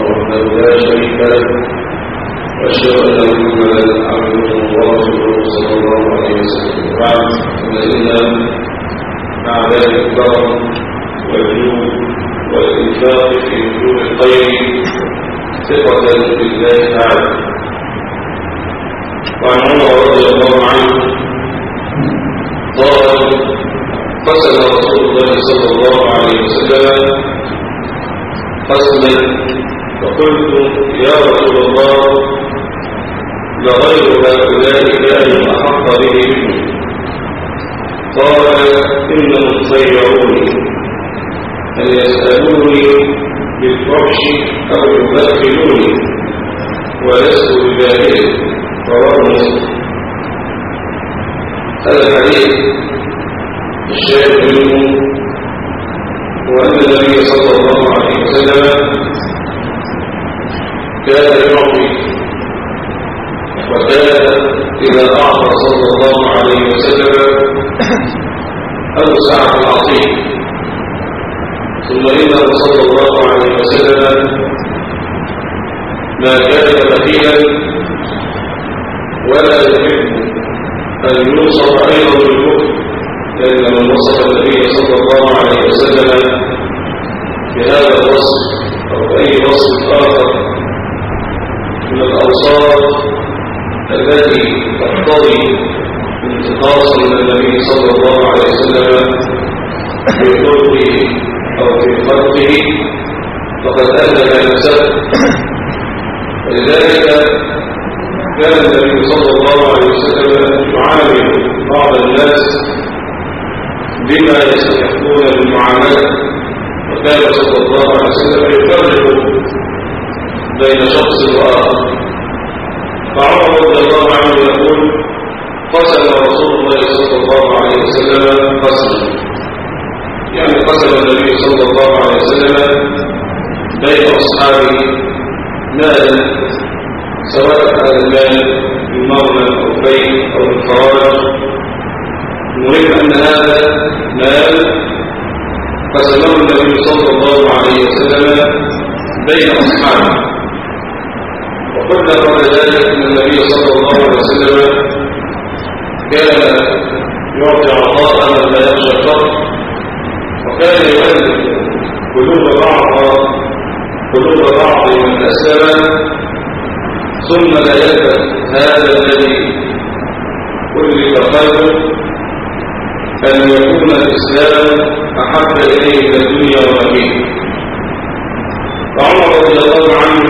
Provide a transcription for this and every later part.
وحده لا شريك له وأشهد أن محمدا عبده ورسوله صلى الله عليه وسلم وبعد فإن مع ذلك الكرم والجود والإنفاق في وجوه الخير ثقة بالله تعالى. وعن عمر رضي الله عنه قال قسم رسول الله صلى الله عليه وسلم قسما فقلت يا رسول الله لغير هؤلاء كانوا أحق به منه. قال إنهم خيروني أن يسألوني بالفحش أو يبخلوني ولست بجاهل. رواه مسلم. هذا الحديث الشاهد منه هو أن النبي صلى الله عليه وسلم كان يعطي وكان إذا أعطى صلى الله عليه وسلم أوسع العطية. ثم إنه صلى الله عليه وسلم ما كان بخيلا ولا يحب أن يوصف أيضا بالبخل، لأن من وصف النبي صلى الله عليه وسلم بهذا الوصف أو أي وصف آخر من الأوصاف التي تقتضي انتقاصا من النبي صلى الله عليه وسلم في خلقه أو في خلقه فقد أهلك نفسه. ولذلك كان النبي صلى الله عليه وسلم يعامل بعض الناس بما يستحقون المعاملة، وكان صلى الله عليه وسلم يفرق بين شخص وآخر. فعمر رضي الله عنه يقول قسم رسول الله صلى الله عليه وسلم قسما، يعني قسم النبي صلى الله عليه وسلم بين أصحابه مالا، سواء هذا المال من مغنى أو بيت أو الخراج. المهم أن هذا مال قسمه النبي صلى الله عليه وسلم بين أصحابه. وقلنا قبل ذلك أن النبي صلى الله عليه وسلم كان يعطي عطاء من لا يخشى الفقر، وكان يؤلف قلوب بعض من أسلم ثم لا يلبث هذا الذي كلف قلبه أن يكون الإسلام أحب إليه من الدنيا وما فيها. فعمر رضي الله عنه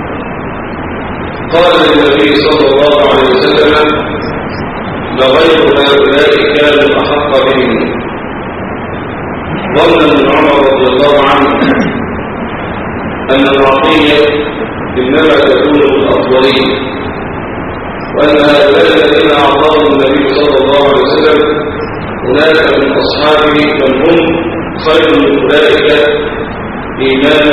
قال للنبي صلى الله عليه وسلم لغير هؤلاء كانوا أحق بهم. ظن من عمر رضي الله عنه أن العطية إنما تكون الأفضلية، وأن هؤلاء الذين أعطاهم النبي صلى الله عليه وسلم هناك من أصحابه من هم خير من أولئك إيمانا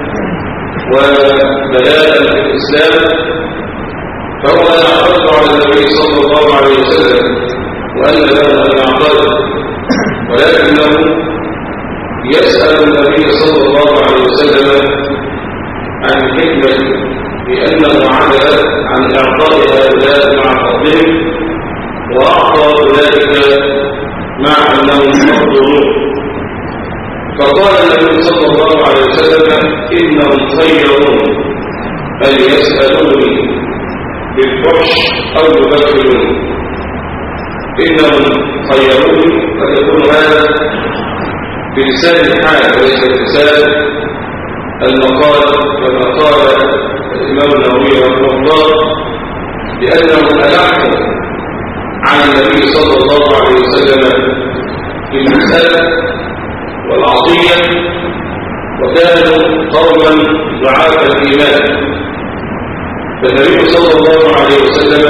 وبلاء في الإسلام. فهو يعترض على النبي صلى الله عليه وسلم وأن له أن يعترض، ولكنه يسأل النبي صلى الله عليه وسلم عن الحكمة بأنه عدل عن إعطاء هؤلاء مع فضلهم وأعطى أولئك مع أنهم مفضلون. فقال النبي صلى الله عليه وسلم إنهم خيرون أن يسألوني بالفحش أو يبخلوني. إنهم خيروني قد يكون هذا بلسان الحال وليس بلسان المقال، كما قال الإمام النووي رحمه الله بأنهم ألحوا عن النبي صلى الله عليه وسلم في المسألة والعطية، وكانوا قوما ضعاف الإيمان. فالنبي صلى الله عليه وسلم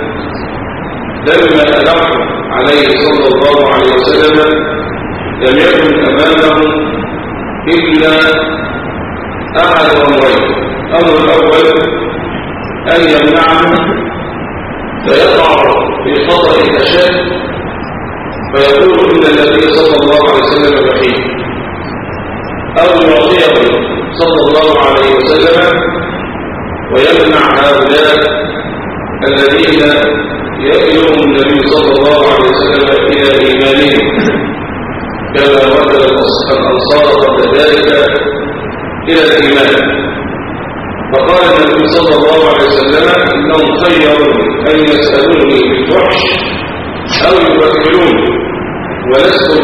لما ألحوا عليه صلى الله عليه وسلم لم يكن أمامهم إلا أحد أمرين. الأمر الأول أن يمنعهم فيقع في خطأ أشد فيقول إن النبي صلى الله عليه وسلم بخيل، أو يعطيه صلى الله عليه وسلم ويمنع هؤلاء الذين يدعوهم النبي صلى الله عليه وسلم إلى إيمانهم كما وكل الأنصار قبل ذلك إلى الإيمان. فقال النبي صلى الله عليه وسلم إنهم خيروا أن يسألوني بالفحش أو يوكلون ولست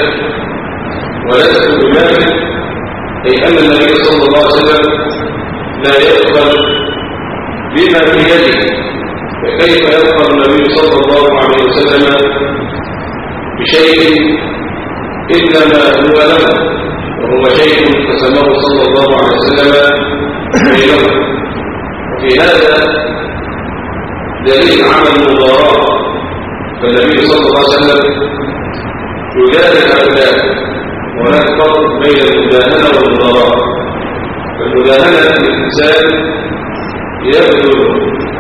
بذلك أي أن النبي صلى الله عليه وسلم لا يدخل بما في يده. فكيف يدخل النبي صلى الله عليه وسلم بشيء إلا ما هو له وهو شيء قسمه صلى الله عليه وسلم بينهم. وفي هذا دليل على المضاراة. فالنبي صلى الله عليه وسلم يجادل هؤلاء. وهناك فرق بين المداهنة والمضاراة. فالمداهنة الإنسان يبذل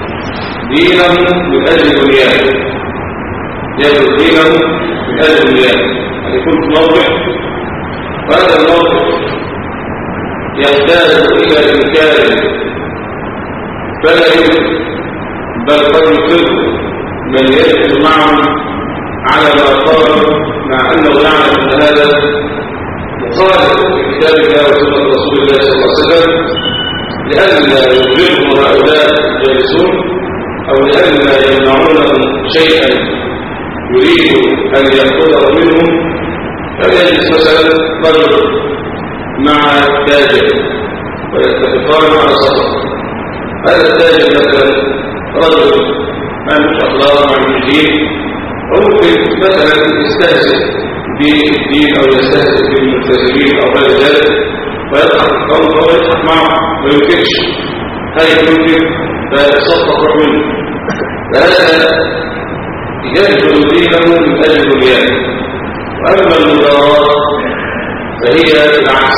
دينه من أجل دنياه، يبذل دينه من أجل دنياه. يعني يكون في موقف وهذا الموقف يحتاج إلى إنكار فلا يمكن، بل قد يفر من يجد معه على ما قال مع أنه يعلم أن هذا مخالف لكتاب الله وسنة رسول الله صلى الله عليه وسلم، لئلا يجبرهم هؤلاء الجالسون أو لئلا يمنعونهم شيئا يريد أن يأخذه منهم. فيجلس مثلا رجل مع تاجر ويتفقان على صفقة. هذا التاجر مثلا رجل ما عندوش أخلاق، ما عندوش دين، وممكن مثلا يستهزئ بالدين أو يستهزئ بالملتزمين أو غير ذلك ويضحك القوم أو يضحك معه ما يمكنش. هذا يمكن فيتصفق روح منه. فهذا يجعل دينه من أجل دنياه. وأما المضاراة فهي العكس،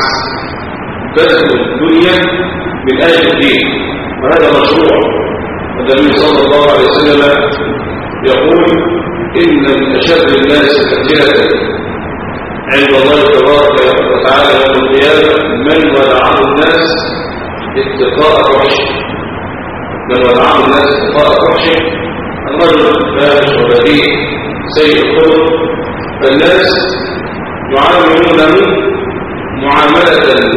بذل الدنيا من أجل الدين، وهذا مشروع. والنبي صلى الله عليه وسلم يقول إن من أشد الناس فتنة عند الله تبارك وتعالى يوم القيامة من ودعه الناس اتقاء وحشه. من ودعه الناس اتقاء وحشه، الرجل فاحش وبذيء سيء الخلق، فالناس يعاملونه معاملة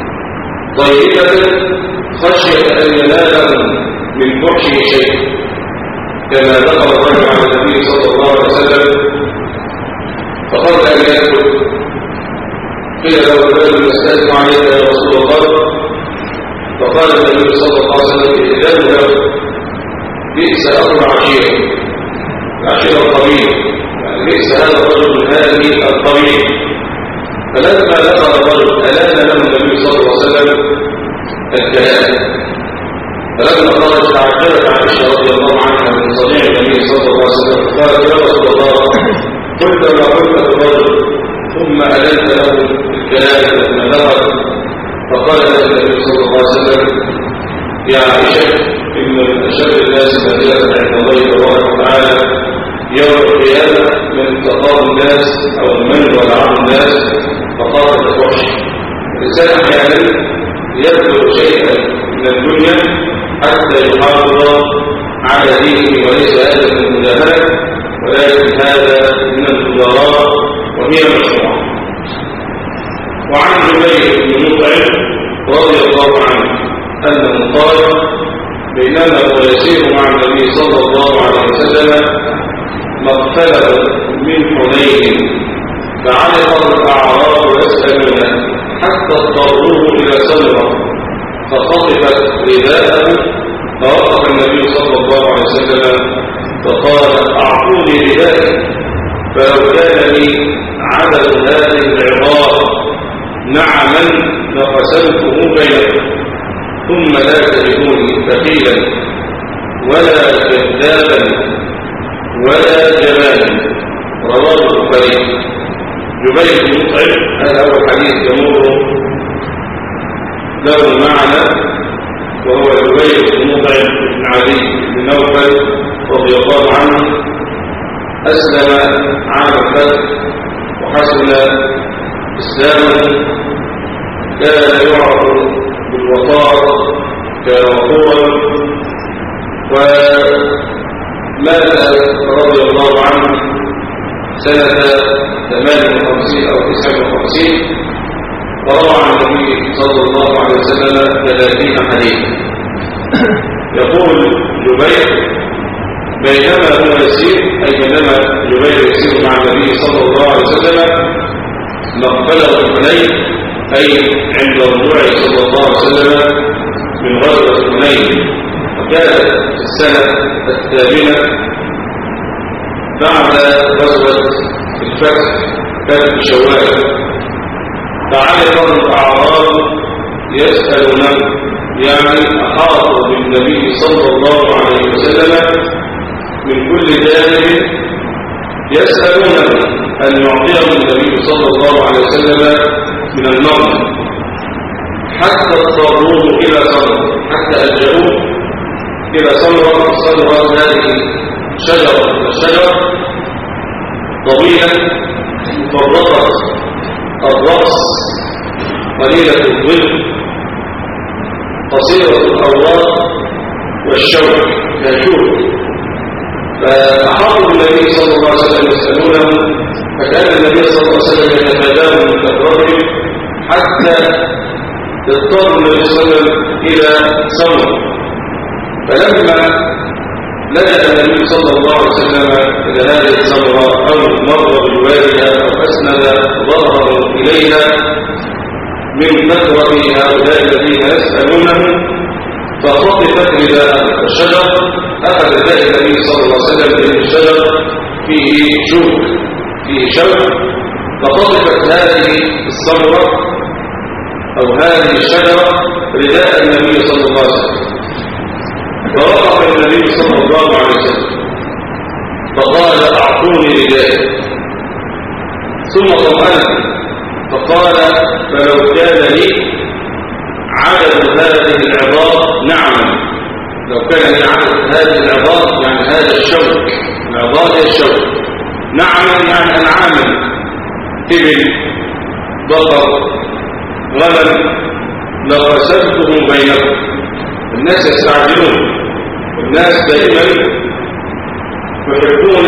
طيبة خشية أن ينالهم من فحشه شيء. كما ذكر الرجل عن النبي صلى الله عليه وسلم فقال أن يأكل، قيل له الرجل يستأذن عليك يا رسول الله، فقال النبي صلى الله عليه وسلم إذن له بئس أمر العشيرة الطويل، ليس هذا الرجل من هذه الطريق. فلما ذكر الرجل ألان له النبي صلى الله عليه وسلم الكلام. فلما خرج تعجبت عائشة رضي الله عنها من صنيع النبي صلى الله عليه وسلم قالت يا رسول الله قلت ما قلت الرجل ثم ألنت له الكلام ثم ذكر. فقال له النبي صلى الله عليه وسلم يا عائشة إن من أشد الناس منزلة عند الله تبارك وتعالى يوم القيامة من تقاضى الناس أو من ودعه الناس فقال الفحش. الإنسان أحيانا يبذل شيئا من الدنيا حتى يحافظ على دينه، وليس هذا من المداهنة ولكن هذا من المضاراة وهي مشروعة. وعن جبير بن مطعم رضي الله عنه أنه قال بينما هو يسير مع النبي صلى الله عليه وسلم مقتله من حنين فعلق الأعراب يسألونه حتى اضطروه إلى سمرة فخطفت رداءه، فوقف النبي صلى الله عليه وسلم فقال أعطوني رداءي، فلو كان لي عدد هذه العظام نعما لقسمته بينكم ثم لا تجدوني بخيلا ولا كذابا ولا جبانا. رواه البخاري. جبير بن مطعم هذا هو الحديث يمر له معنى، وهو جبير بن مطعم بن علي بن نوفل رضي الله عنه أسلم عام الفتح وحسن إسلامه. كان يعرف بالوقار كان وقورا، ومات رضي الله عنه سنة 58 أو 59، وروى عن النبي صلى الله عليه وسلم 30 حديثا. يقول جبير: بينما هو يسير، أي بينما جبير يسير مع النبي صلى الله عليه وسلم مقبله حنين، أي عند رجوعه صلى الله عليه وسلم من غزوة حنين، وكانت في السنة 8 بعد غزوة الفتح، كانت في شوال. فعلم الأعراب يسألونه، يعني أحاطوا بالنبي صلى الله عليه وسلم من كل جانب يسألونه أن يعطيهم النبي صلى الله عليه وسلم من النار، حتى اضطروه إلى سمرة، حتى ألجأوه إلى سمرة. سمرة هذه شجرة طويلة مفرطة الرأس، قليلة الظل، قصيرة الأوراق والشوك كالشوك. فأحاطوا النبي صلى الله عليه وسلم يسألونه، فكان النبي صلى الله عليه وسلم يتفاداهم من كثرتهم حتى اضطر النبي صلى الله عليه وسلم إلى سمرة. فلما لجأ النبي صلى الله عليه وسلم إلى هذه السمرة أو مر بجوارها أو أسند ظهره إليها من كثرة هؤلاء الذين يسألونه، فخطفت رداء الشجر. أخذ ذلك النبي صلى الله عليه وسلم من الشجر فيه شوك، فخطفت هذه السمرة أو هذه الشجرة رداء النبي صلى الله عليه وسلم. فوقف النبي صلى الله عليه وسلم فقال: أعطوني ردائي. ثم طمأن فقال: فلو كان لي عدد هذه العظام نعما، لو كان لي عدد هذه العظام، يعني هذا الشوك، العظام هي الشوك، نعما يعني أنعاما، إبل، بقر، غنم، لقسمته بينكم. الناس يستعجلون، الناس دائما يحبون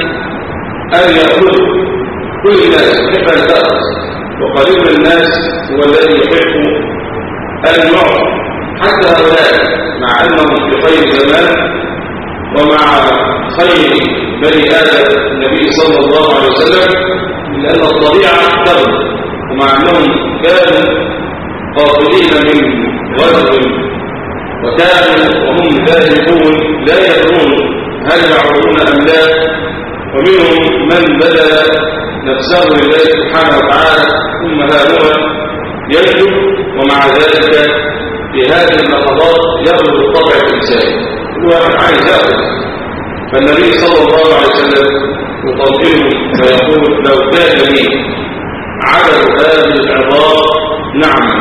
أن يأخذوا، كل الناس يحب أن تأخذ، وقليل الناس هو الذي يحب أن يعطي. حتى هؤلاء مع أنهم في خير زمان ومع خير بني آدم النبي صلى الله عليه وسلم، لأن الطبيعة تغلب، ومع أنهم كانوا قاصدين من غزو، وكانوا وهم ذاهبون لا يدرون هل يعودون أم لا، ومنهم من بذل نفسه لله سبحانه وتعالى ثم ها هو يجب، ومع ذلك في هذه اللحظات يغلب الطبع الإنساني، كل واحد عايز يأخذ. فالنبي صلى الله عليه وسلم يطمئنه ويقول: لو كان لي عدد هذه العظام نعم.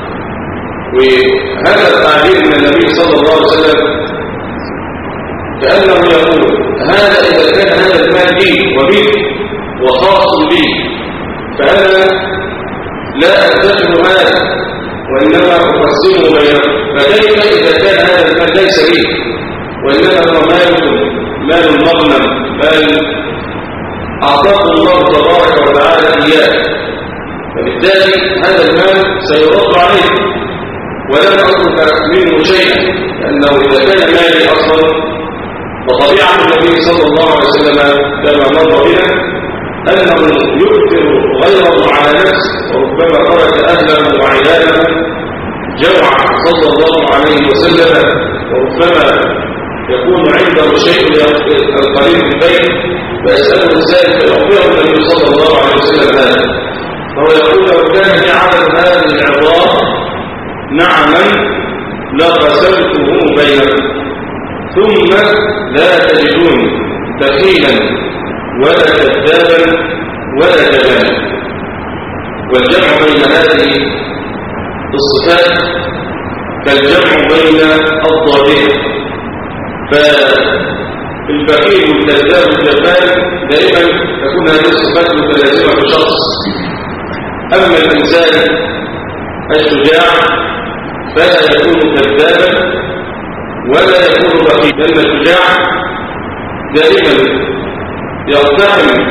وهذا التعبير من النبي صلى الله عليه وسلم كأنه يقول: هذا إذا كان هذا المال لي وبي وخاص لي، فأنا لا أتجه هذا وإنما أقسمه بينكم. فكيف إذا كان هذا المال ليس لي وإنما هو مال مغنم، مال أعطاه الله تبارك وتعالى إياه، فبالتالي هذا المال سيرد عليه ولن أترك منه شيئا، لأنه إذا كان مالي أصلا، وطبيعة النبي صلى الله عليه وسلم كما مر بنا أنه يؤثر غيره على نفسه، وربما ترك أهله وعياله جوعا صلى الله عليه وسلم، وربما يكون عنده شيء القريب في البيت فيسأله السائل فيعطيه النبي صلى الله عليه وسلم هذا. فهو يقول: لو كان لي عدد هذه العظام نعما لقسمته بينكم، ثم لا تجدون بخيلا ولا كذابا ولا جبانا. والجمع بين هذه الصفات كالجمع بين الضابين، فالبخيل والكذاب والجبان دائما تكون هذه الصفات متلازمة في شخص. أما الإنسان الشجاع فلا يكون كذابا ولا يكون بخيلا، لأن الشجاع دائما يقتحم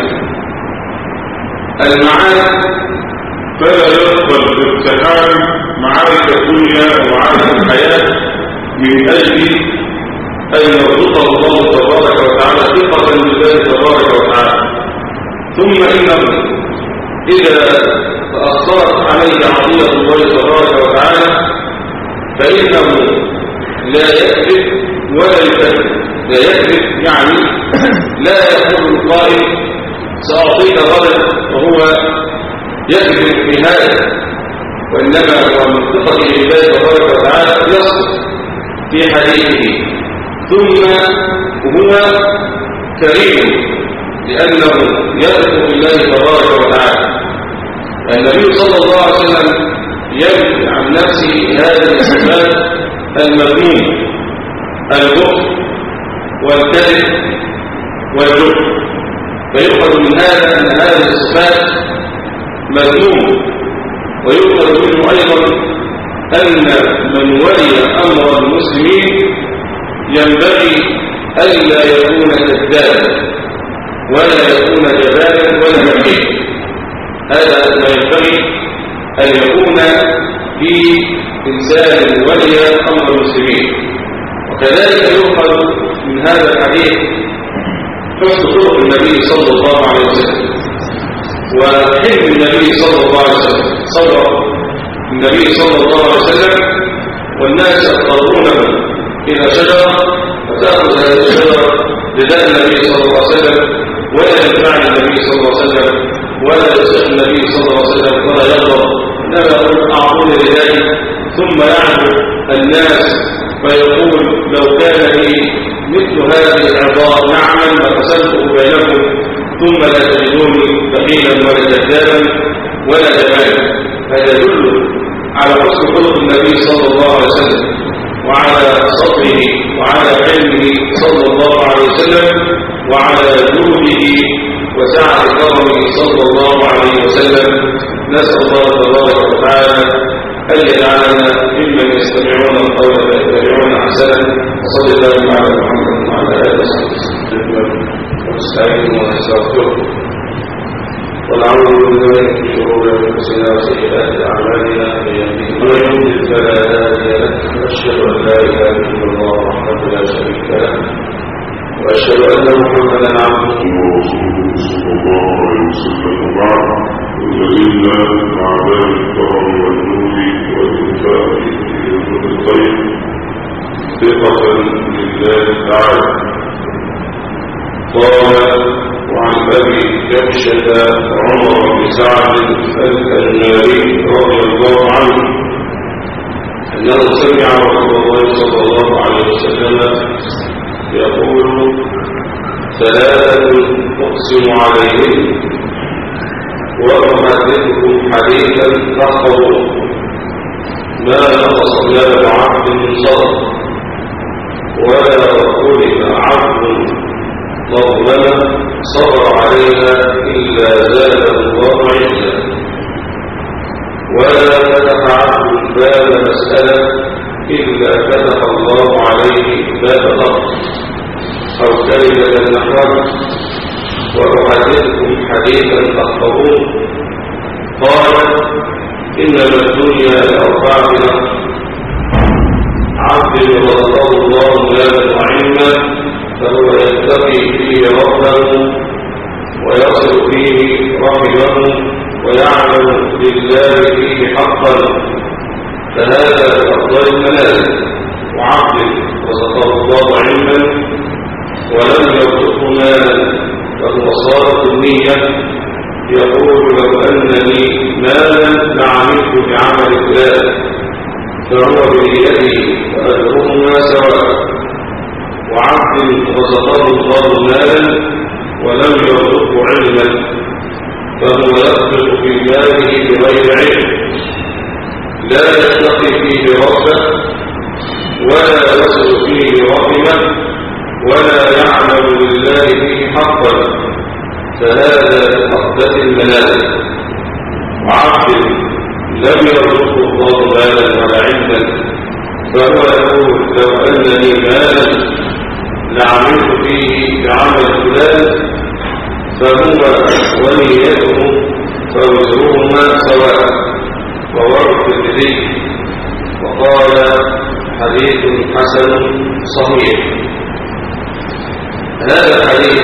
المعارك فلا يقبل بالتحالف معارك الدنيا ومعارك الحياة من أجل أن يرزقه الله تبارك وتعالى ثقة بالله تبارك وتعالى. ثم إنه إذا تأثرت عليه عطية الله تبارك وتعالى فإنه لا يكذب ولا يكذب. لا يكذب يعني لا يقول القائل سأعطيك غدا وهو يكذب في هذا، وإنما هو من ثقته بالله تبارك وتعالى يصدق في حديثه. ثم هو كريم لأنه يثق بالله تبارك وتعالى. النبي صلى الله عليه وسلم ينفي عن نفسه هذه الصفات المذمومة: البخل والكذب والجبن. فيؤخذ من هذا أن هذه الصفات مذمومة، ويؤخذ منه أيضا أن من ولي أمر المسلمين ينبغي ألا يكون كذابا ولا يكون جبانا ولا بخيلا. هذا ما ينبغي أن يكون في إنسان ولي أمر المسلمين. وكذلك يؤخذ من هذا الحديث حسن خلق النبي صلى الله عليه وسلم وحلم النبي صلى الله عليه وسلم. صبر النبي صلى الله عليه وسلم والناس يقربونه إلى شجرة فتأخذ هذه الشجرة لداء النبي صلى الله عليه وسلم ولا ينفع النبي صلى الله عليه وسلم ولا يصح النبي صلى الله عليه وسلم ولا يغضب، إنما يقول أعطوني لذلك. ثم يعبد الناس فيقول لو كان لي مثل هذه العظام نعما لقسمته بينكم ثم لا تجدوني بخيلا ولا كذابا ولا جبانا. هذا يدل على حسن خلق النبي صلى الله عليه وسلم وعلى صبره وعلى علمه صلى الله عليه وسلم وعلى جوده وسعة كرمه صلى الله عليه وسلم. نسأل الله تبارك وتعالى أن يجعلنا ممن يستمعون القول فيتبعون أحسنه. وصلى الله على محمد وعلى آله وصحبه ونستعين ونستغفره ونعوذ بالله من شرور أنفسنا وسيئات أعمالنا، من يهده فلا هادي له، وأشهد أن لا إله إلا الله وحده لا شريك له، وأشهد أن محمدا عبده ورسوله صلى الله عليه وسلم. وبعد، الذين مع باب الكرم والنور والإنفاق في الخير ثقة لله تعالى. قال: وعن أبي كبشة عمر بن سعد الأنماري رضي الله عنه أنه سمع رسول الله صلى الله عليه وسلم يقول: ثلاثة أقسم عليهم وأحدثكم حديثا تحفظوه ما نقص مال عبد من صدق ولا خلف عبد مظلمة صبر عليها إلا زاده الله عزا، ولا فتح عبد باب مسألة إلا فتح الله عليه باب ضغط أو كلمة نحوها. وأحدثكم حديثا تحفظوه. قال: إنما الدنيا لأربعة: عبد رزقه الله مالا وعلما فهو يتقي فيه ربه ويصل فيه رحمه ويعمل لله فيه حقا فهذا أفضل المنازل. وعبد رزقه الله علما ولم يرزقه مالا فهو صادق النية يقول: لو أن لي مالا لعملت بعمل فلان، فهو بنيته فأجرهما سواء. وعبد رزقه الله مالا ولم يرزقه علما فهو يسبق في ماله بغير علم، لا يتقي فيه ربه ولا يصل فيه رحمه ولا يعمل لله فيه حقا فهذا أقدس المنازل. وعبد لم يرزقه الله مالا ولا علما فهو يقول لو أنني مالا لعملت فيه بعمل فلان فهو ونيته فوزرهما سواء. رواه الترمذي وقال حديث حسن صحيح. هذا الحديث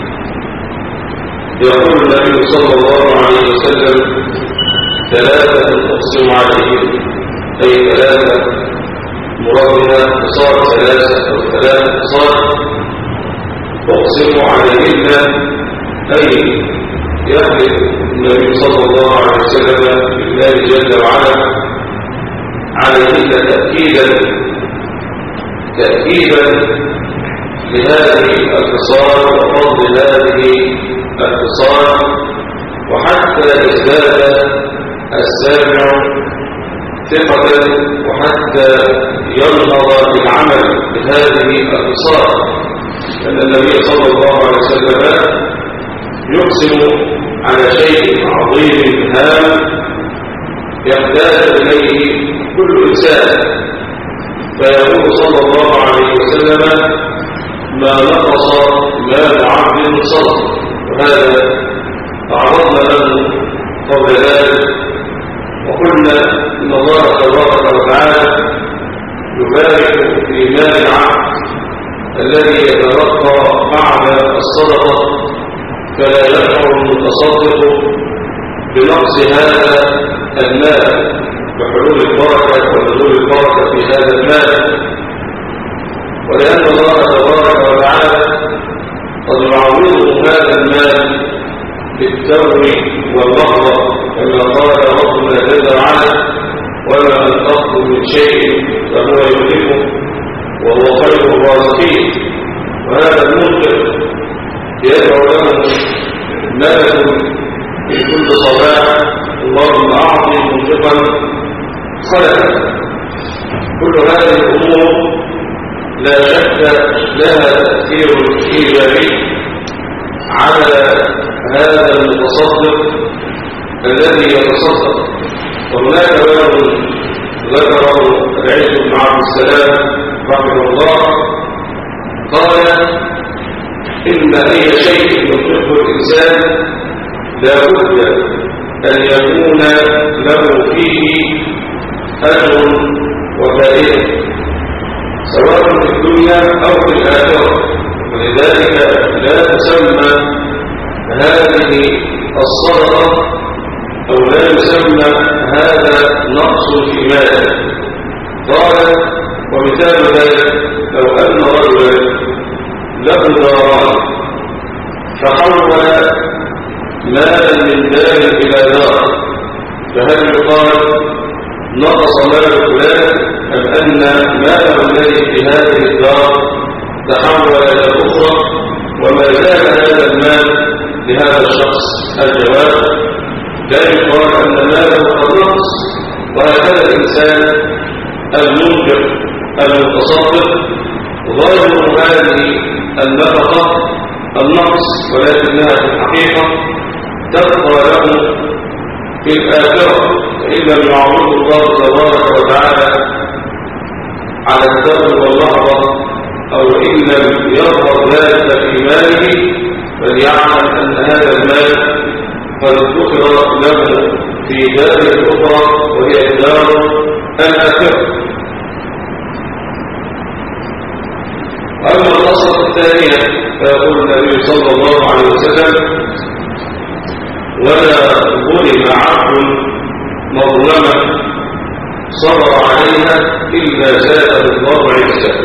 يقول النبي صلى الله عليه وسلم ثلاثة أقسم عليهم، أي ثلاثة مرادنا صار ثلاثة أو ثلاثة صار أقسم عليهن، أي يحلف النبي صلى الله عليه وسلم بالله جل وعلا عليهن تأكيدا لهذه الخصال وفضل هذه الخصال، وحتى يزداد السامع ثقة وحتى ينهض بالعمل بهذه الخصال. لأن النبي صلى الله عليه وسلم يقسم على شيء عظيم هام يحتاج إليه كل إنسان، فيقول صلى الله عليه وسلم ما نقص مال عبد صدقة. وهذا تعرضنا له قبل ذلك وقلنا إن الله تبارك وتعالى يبارك في مال العبد الذي يتلقى بعد الصدقة، فلا يشعر المتصدق بنقص هذا المال بحلول البركة ونزول البركة في هذا المال. ولأن الله تبارك وتعالى قد يعوضه هذا المال بالتوب والمغفرة، كما قال ربنا جل وعلا وما أنفقتم من شيء فهو يملكه وهو خير الرازقين. وهذا المنفق يدعو له ملك في كل صباح اللهم أعطي منفقا خلقا. كل هذه الأمور لا شك لها تأثير إيجابي على هذا المتصدق الذي يتصدق. وهناك باب ذكره العز بن عبد السلام رحمه الله قال إن أي شيء يحبه الإنسان لا بد أن يكون له فيه أجر وفائدة سواء في الدنيا أو في الآخرة. ولذلك لا تسمى هذه الصدقة أو لا يسمى هذا نقص في ماله. قال ومثال ذلك لو أن رجلا له داران فحول مالا من دار إلى دار، فهل يقال نقص مال فلان أم أن ماله الذي في هذه الدار تحول إلى الأخرى وما زال هذا المال لهذا الشخص؟ الجواب لا يقال أن ماله قد نقص. وهكذا الإنسان المنفق المتصدق ظاهر هذه النفقة النقص، ولكنها في الحقيقة تبقى له في الآخرة فإن لم يعوضه الله تبارك وتعالى على الدم واللحظة أو إن لم يظهر ذلك في ماله فليعلم أن هذا المال قد ذكر له في دار الأخرى وهي الدار الآخرة. أما القصة الثانية فيقول النبي صلى الله عليه وسلم ولا ظلم عبد مظلمة صبر عليها إلا زاد الله عزته.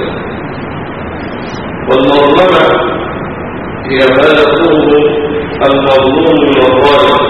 والمظلمة هي ما يطلب المظلوم من الظالم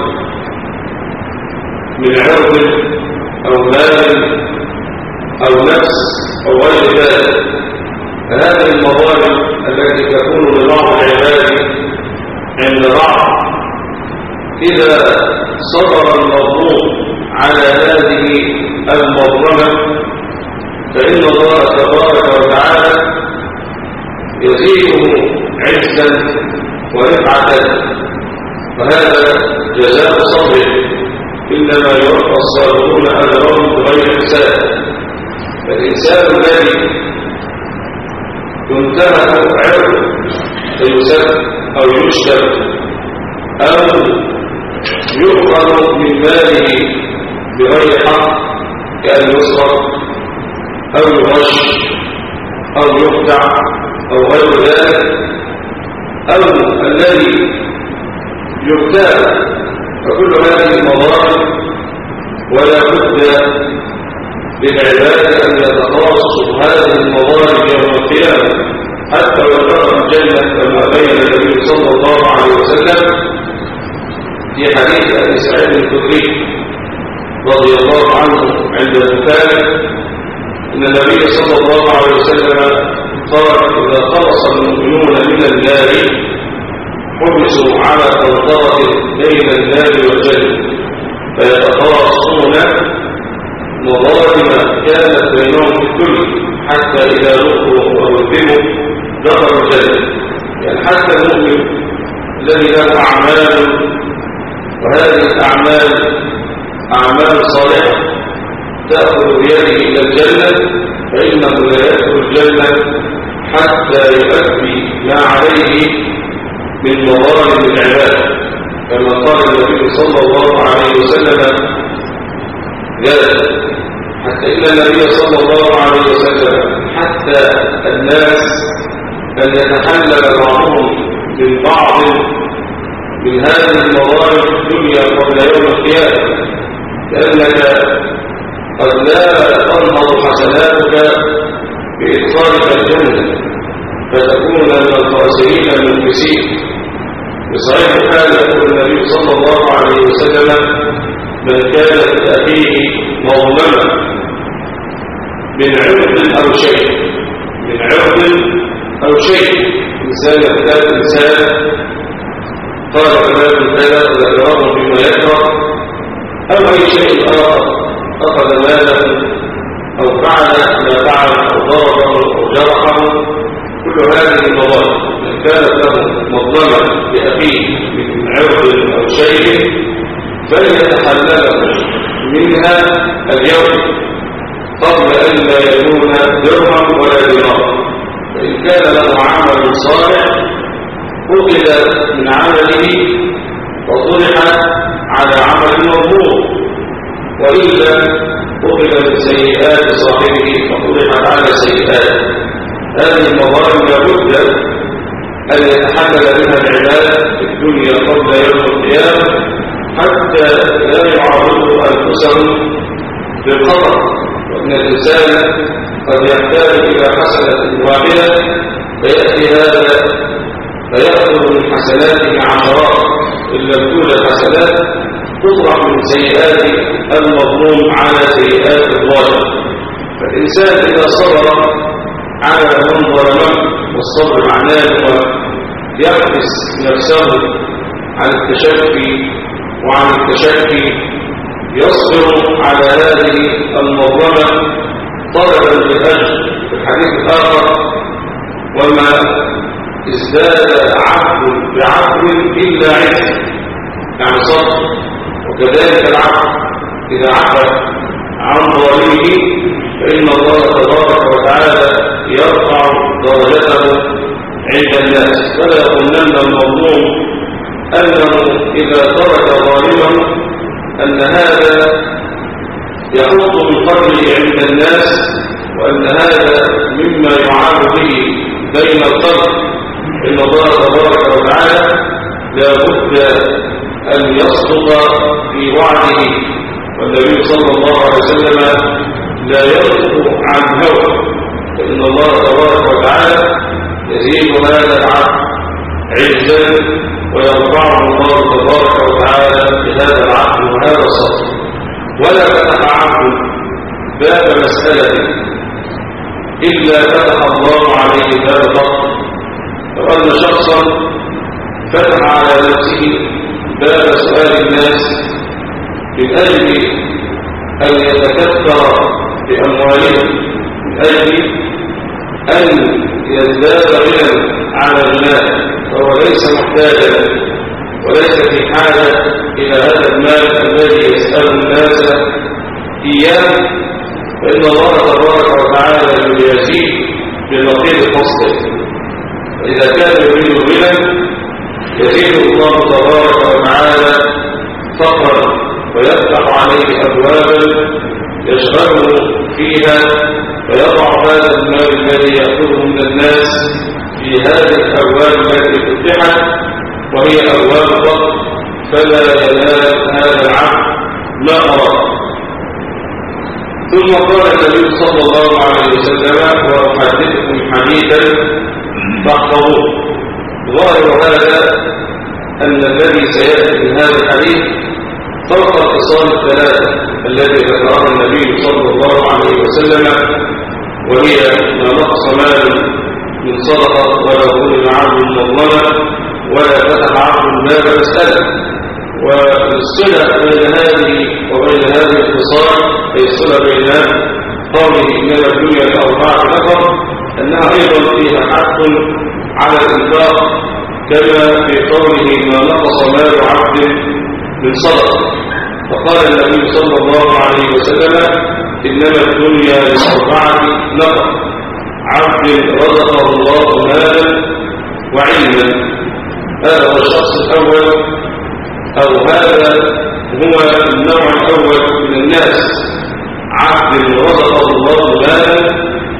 من عرض أو مال أو نفس أو غير ذلك. هذه المظالم التي تكون لبعض العباد عند بعض إذا صبر المظلوم على هذه المظلمة فإن الله تبارك وتعالى يزيده عزا ورفعة، وهذا جزاء صبر إنما يوفى الصابرون أجرهم بغير حساب. فإن الإنسان الذي ينتهك عرضه فيسب أو يشتم أو يؤخذ من ماله بغير حق كأن يسرق أو يغش أو يخدع أو غير ذلك، أو الذي يغتاب، فكل هذه مظالم ولا بد للعباد أن يتخلصوا هذه المظالم يوم القيامة حتى يلقوا الجنة كما بين النبي صلى الله عليه وسلم في حديث أبي سعيد الخدري رضي الله عنه عند البخاري أن النبي صلى الله عليه وسلم قال: إذا خلص المؤمنون من النار حبسوا على قنطرة بين النار والجنة فيتخاصمون مظالم كانت بينهم في الدنيا حتى إذا ذكروا وأذبوا دخلوا الجنة. يعني حتى المؤمن الذي له أعمال وهذه الأعمال أعمال صالحة تأخذ بيده إلى الجنة فإنه لا يدخل الجنة حتى يؤدي ما عليه من مظالم العباد، كما قال النبي صلى الله عليه وسلم حتى إن النبي صلى الله عليه وسلم حتى الناس أن يتحلل بعضهم من بعض من هذه المظالم في الدنيا قبل يوم القيامة، لأنك قد لا تنهض حسناتك بإدخالك الجنة فتكون من الخاسرين المنكسين. بصحيح الحال يقول النبي صلى الله عليه وسلم: من كانت تأتيه مظلمة من عرض أو شيء، من عرض أو شيء، إنسان يحتاج إنسان قال كلام كذا ذكره بما يكره أو أي شيء آخر، أخذ ماله أو فعل ما فعل أو ضربه أو جرحه، كل هذه المظالم من كانت له مظلمة لأخيه من عرض أو شيء فليتحلله منها اليوم قبل أن لا يكون درهم ولا دينار. فإن كان له عمل صالح أخذ من عمله وطرح على عمل مظلوم، وإلا أخذ من سيئات صاحبه وطرحت على سيئات. هذه المظالم لابد أن يتحمل بها العباد في الدنيا قبل يوم القيامة حتى لا يعرضوا أنفسهم للخطر، وأن الإنسان قد يحتاج إلى حسنة واحدة فيأتي هذا فيأخذ من حسناته عشرات، إن لم توجد حسنات تطرح من سيئات المظلوم على سيئات الظالم. فالإنسان إذا صبر على من ظلمه، والصبر معناه يحبس نفسه عن التشفي وعن التشكي، يصبر على هذه المظلمة طلبا للأجر. في الحديث الآخر: وما ازداد عبد بعبد إلا عز، يعني صبر. وكذلك العبد إذا عفى عن ظالمه فإن الله تبارك وتعالى يرفع درجته عند الناس. ولا يظنن المظلوم أنه إذا ترك ظالمه أن هذا يحط من قدره عند الناس، وأن هذا مما يعاب به بين الخلق. إن الله تبارك وتعالى لا بد أن يصدق في وعده، والنبي صلى الله عليه وسلم لا يصدق عن هوى، فإن الله تبارك وتعالى يزيد هذا العبد عزا ويرفعه الله تبارك وتعالى بهذا العقل وهذا الصبر. ولا فتح عبد باب مسألة إلا فتح الله عليه باب فقر. لو أن شخصا فتح على نفسه باب سؤال الناس من أجل أن يتكثر بأموالهم، من أجل أن يزداد غنى على المال، فهو ليس محتاجا وليس في حاجة إلى هذا المال الذي يسأل الناس إياه، فإن الله تبارك وتعالى يجازيه بنقيض فصله. فإذا كان يريد غنى يزيد الله تبارك وتعالى فقرا ويفتح عليه أبوابا يشغله فيها، فيضع هذا المال الذي يأخذه من الناس في هذه الأبواب التي فتحت وهي أبواب فقر، فلا ينال هذا العبد ما أراد. ثم قال النبي صلى الله عليه وسلم: وأحدثكم حديثا فاحفظوه. ظاهر هذا أن الذي سيأتي من هذا الحديث فوق الخصال الثلاثة التي ذكرها النبي صلى الله عليه وسلم، وهي ما نقص مال من صدقة ولا ظلم عبد مظلمة ولا فتح عبد باب مسألة. والصلة بين هذه وبين هذه الخصال أي الصلة بين قوله إنما الدنيا لأربعة نفر أنها أيضا فيها حق على الإنفاق، كما في قوله ما نقص مال عبد من صدقة. فقال النبي صلى الله عليه وسلم: إنما الدنيا لأربعة نفر: عبد رزقه الله مالا وعلما. هذا هو الشخص الأول، أو هذا هو النوع الأول من الناس: عبد رزقه الله مالا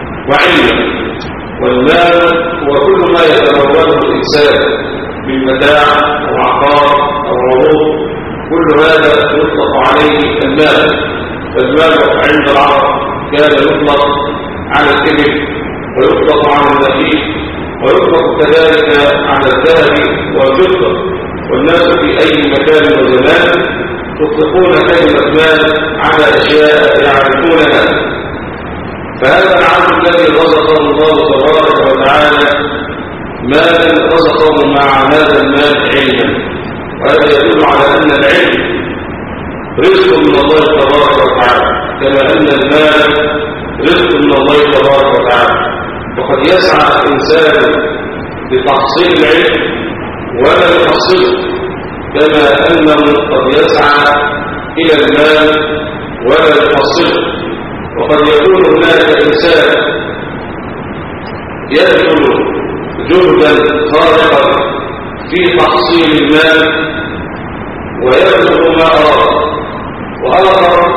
وعلما. والمال هو كل ما يتموله الإنسان من متاع أو عقار أو عروض، كل هذا يطلق عليه المال. فالمال عند العرب كان يطلق على الإبل، ويطلق على النخيل، ويطلق كذلك على الذهب والفضة. والناس في أي مكان وزمان يطلقون كلمة مال على أشياء يعرفونها. فهذا العبد الذي رزقه الله تبارك وتعالى مالا رزقه مع هذا المال علما، وهذا يدل على أن العلم رزق من الله تبارك وتعالى، كما أن المال رزق من الله تبارك وتعالى. وقد يسعى الإنسان لتحصيل العلم ولا يحصله، كما أنه قد يسعى إلى المال ولا يحصله. وقد يكون هناك إنسان يبذل جهدا خارقا في تحصيل المال ويبذل ما أراد، وآخر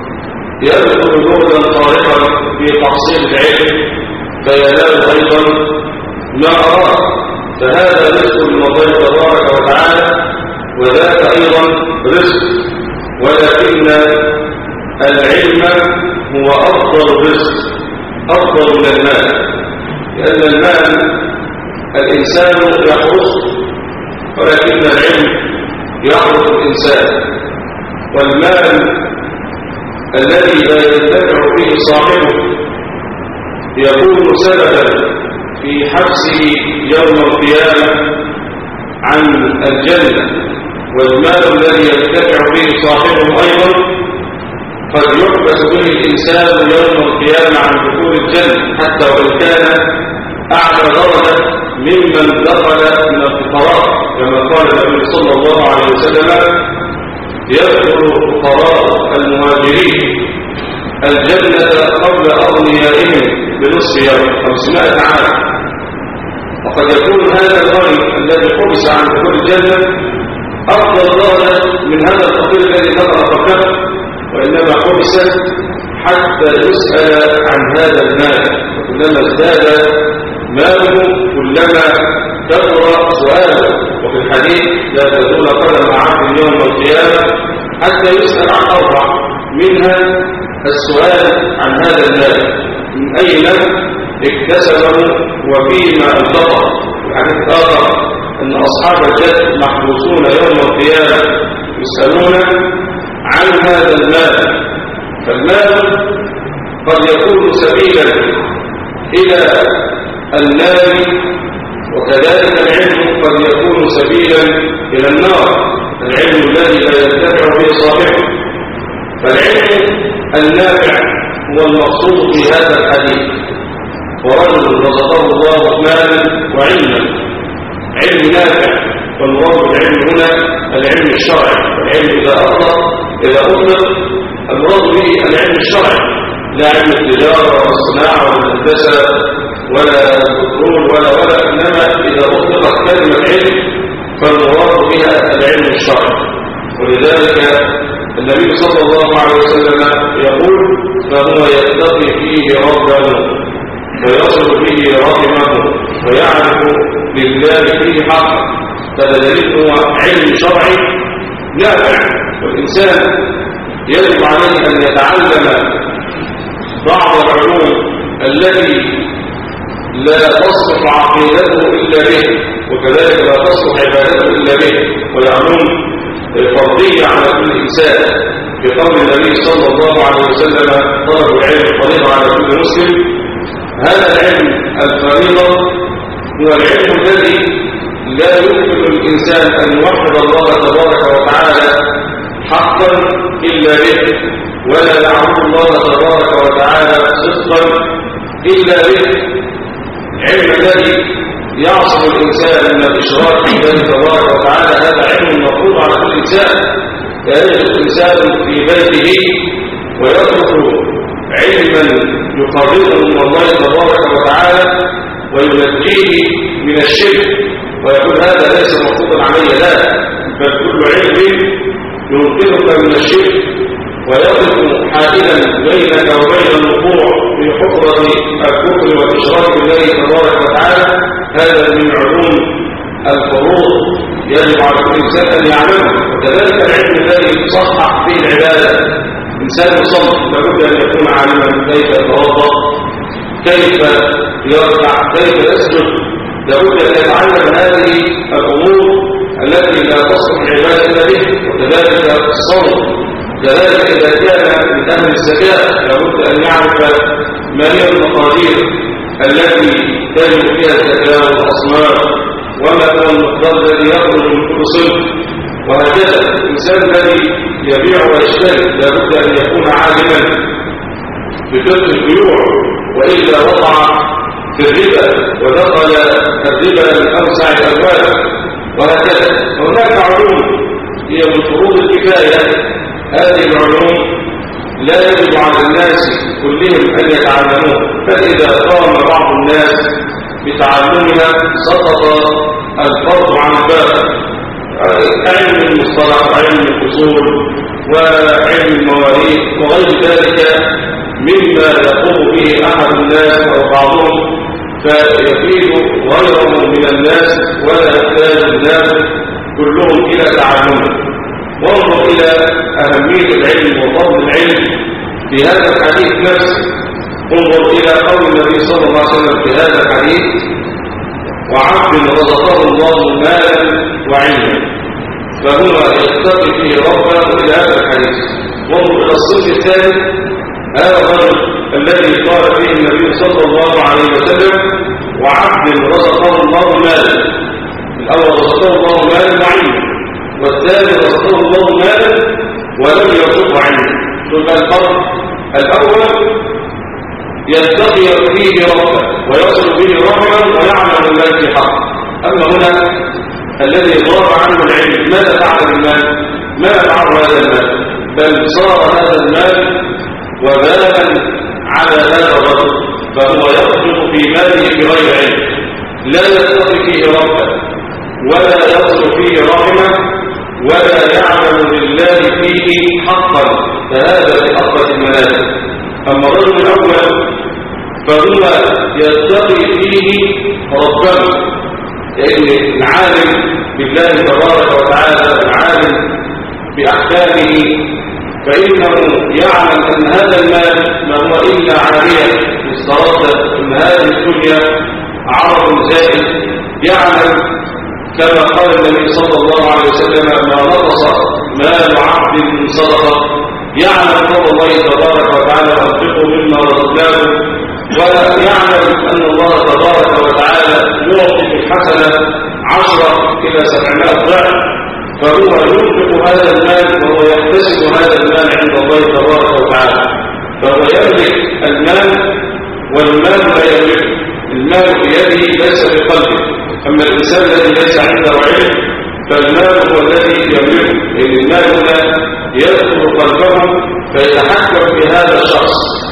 يبذل جهدا خارقا في تحصيل العلم فينال أيضا ما أراد. فهذا رزق من الله تبارك وتعالى، وذاك أيضا رزق، ولكن العلم هو أفضل رزق، أفضل من المال، لأن المال الإنسان يحرصه، ولكن العلم يحرص الإنسان. والمال الذي لا ينتفع فيه صاحبه يكون سببا في حبسه يوم القيامة عن الجنة. والمال الذي ينتفع به صاحبه أيضا قد يحبس به الإنسان يوم القيامة عن دخول الجنة، حتى وإن كان أعلى درجة ممن دخل من الفقراء، كما قال النبي صلى الله عليه وسلم: يدخل فقراء المهاجرين الجنة قبل أغنيائهم بنصف يوم 500 عام. وقد يكون هذا الغني الذي حبس عن دخول الجنة أفضل درجة من هذا الفقير الذي دخل فقط، وإنما حبس حتى يسأل عن هذا المال. وكلما ازداد ماله كلما كثر سؤاله. وفي الحديث: لا تزول قدم عبد يوم القيامة حتى يسأل عن أربع، منها السؤال عن هذا المال: من أين اكتسبه وفيما انفقه. الحديث الآخر أن أصحاب الجد محبوسون يوم القيامة يسألون عن هذا المال. فالمال قد يكون سبيلا إلى النار، وكذلك العلم قد يكون سبيلا إلى النار، العلم الذي لا ينتفع به صاحبه. فالعلم النافع هو المقصود في هذا الحديث. ورجل رزقه الله مالا وعلما، علم نافع. والمراد بالعلم هنا العلم الشرعي. العلم إذا أطلق المراد به العلم الشرعي، لا علم التجارة ولا الصناعة ولا الهندسة ولا البترول ولا إنما إذا أطلقت كلمة علم فالمراد بها العلم الشرعي. ولذلك النبي صلى الله عليه وسلم يقول فهو يتقي فيه ربه ويصل به رحمه ويعرف لله فيه حقه. هذا دليل هو علم شرعي نافع، والإنسان يجب عليه أن يتعلم بعض العلوم التي لا تصلح عقيدته إلا به، وكذلك لا تصلح عبادته إلا به، ويعلم فرضية على كل إنسان. في قول النبي صلى الله عليه وسلم طلب العلم فريضة على كل مسلم. هذا العلم الفريضة هو العلم الذي لا يمكن الإنسان أن يوحد الله تبارك وتعالى حقا إلا به، ولا يعبد الله تبارك وتعالى صدقا إلا به. علم الذي يعصم الإنسان من الإشراك بالله تبارك وتعالى هذا علم مفروض على كل إنسان. يجد الإنسان في بيته ويترك علما يقربه من الله تبارك وتعالى وينجيه من الشرك ويقول هذا ليس مفروضا علي، لا، بل كل علم ينقذك من الشرك ويقف حائلا بينك وبين الوقوع في حفرة الكفر والإشراك بالله تبارك وتعالى. هذا من علوم الفروض يجب على كل إنسان أن يعلمه. وكذلك العلم الذي يصحح به العبادة. إنسان يصلي لابد أن يكون عالما كيف يتوضأ، كيف يركع، كيف يسجد. لابد أن يتعلم هذه الأمور التي لا تصلح العبادة إلا به. وكذلك الصوم، كذلك إذا كان من أهل الزكاة لابد أن يعرف ما هي المقادير التي تجب فيها الزكاة والأصناف، وما هو المقدار الذي يخرج من كل صنف. وهكذا الإنسان الذي يبيع ويشتري لابد أن يكون عالما بفقه البيوع، وإلا وقع في الربا ودخل الربا من أوسع الأبواب. وهكذا هناك علوم هي من فروض الكفاية. هذه العلوم لا يجب على الناس كلهم أن يتعلموها، فإذا قام بعض الناس بتعلمها سقط الفرض عن الباب. علم المصطلح، علم الأصول، وعلم المواريث وغير ذلك مما يقوم به أحد الناس أو بعضهم فيفيد غيره من الناس ولا يحتاج الناس كلهم إلى تعلمه. وانظر إلى أهمية العلم وفضل العلم في هذا الحديث نفسه. انظر إلى قول النبي صلى الله عليه وسلم في هذا الحديث وعبد رزقه الله مالا وعلما فهو يتقي فيه ربه. إلى هذا الحديث وانظر إلى الصنف الثالث. هذا الرجل الذي قال فيه النبي صلى الله عليه وسلم وعبد رزقه الله مالا. الأول رزقه الله مالا وعلما، والثاني رزقه الله مالا ولم يرزقه علما. ثم الفرق الأول يتقي فيه ربه ويصل به رحمه ويعمل بالله حق. أما هنا الذي ضار عنه العلم ماذا فعل المال؟ ما فعل هذا المال؟ بل صار هذا المال وبالا على هذا الرجل، فهو يخرج في ماله بغير علم، لا يتقي فيه ربه ولا يصل فيه رحمه ولا يعمل لله فيه حقا، فهذا في أقوى المنازل. أما الرجل الأول فهو يتقي فيه ربه، لأن العالم بالله تبارك وتعالى العالم بأحكامه فإنه يعلم أن هذا المال ما هو إلا عارية مستردة، أن هذه الدنيا عرض زائد. يعلم كما قال النبي صلى الله عليه وسلم ما نقص مال عبد من صدقة. يعلم قول الله تبارك وتعالى أنفقوا مما رزقناكم، ولا يعلم أن الله تبارك وتعالى يعطي الحسنة 10 إلى 700 ضعف، فهو ينفق هذا المال وهو يحتسب هذا المال عند الله تبارك وتعالى. فهو يملك المال والمال لا يملك. المال في يده ليس في قلبه. أما الإنسان الذي ليس عنده علم فالمال هو الذي يملكه، لأن المال هنا يدخل قلبه فيتحكم في هذا الشخص.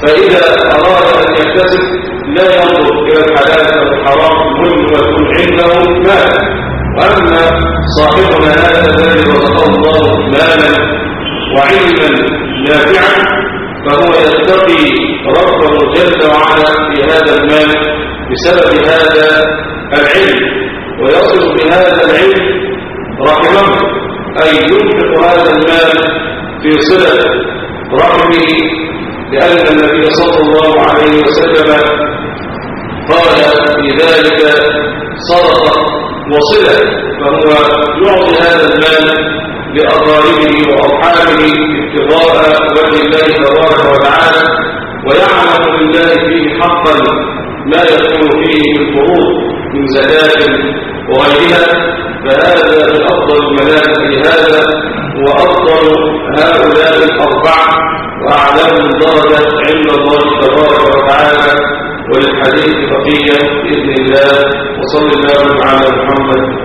فإذا أراد أن يكتسب لا ينظر إلى الحلال أو الحرام، المهم يكون عنده مال. وأما صاحبنا هذا الذي رزقه الله مالا وعلما نافعا فهو يتقي ربه جل وعلا في هذا المال بسبب هذا العلم، ويصل بهذا العلم رحمه، أي ينفق هذا المال في صلة رحمه، لأن النبي صلى الله عليه وسلم قال في ذلك صدقة وصلة، فهو يعطي هذا المال لأقاربه وأرحامه ابتغاء وجه الله تبارك وتعالى، ويعلم بالله فيه حقا ما يكون فيه بالفروض من زكاة وغيرها، فهذا من أفضل المنازل، هذا وأفضل هؤلاء الأربعة وأعلام درجة عند الله تبارك وتعالى. وللحديث بقية بإذن الله، وصلى الله على محمد